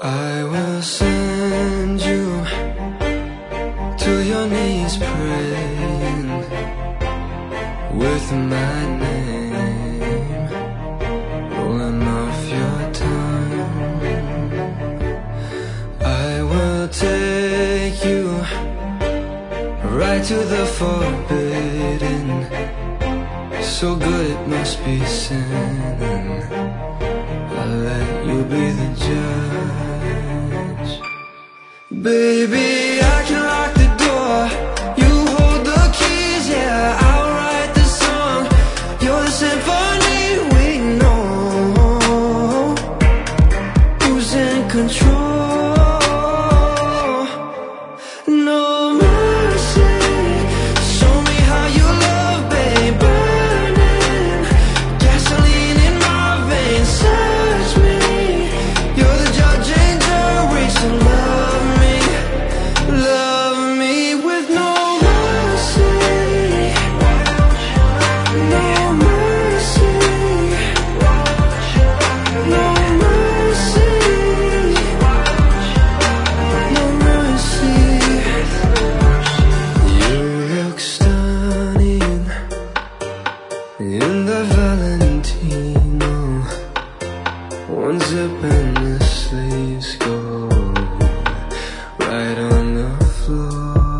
I will send you to your knees praying with my name rolling off your tongue. I will take you right to the forbidden, so good it must be sin. I'll let you be the judge. Baby, I can lock the door, you hold the keys, yeah, I'll write the song. You're the symphony we know. Who's in control? No mercy. Show me how you love, babe. Burning gasoline in my veins. Search me. You're the judge and jury, so love me with no mercy. No mercy. No mercy. No mercy. You look stunning in the Valentino. One zip and the sleeves go right on the floor.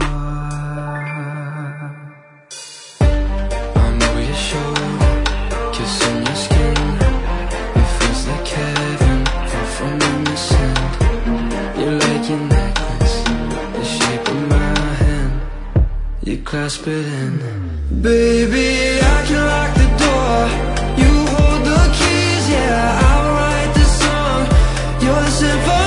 I'll move your shoulder, kissing your skin. It feels like heaven, far from innocent. You like your necklace, the shape of my hand. You clasp it in. Baby, I can lock the door, you hold the keys, yeah, I'll write the song. You're the symphony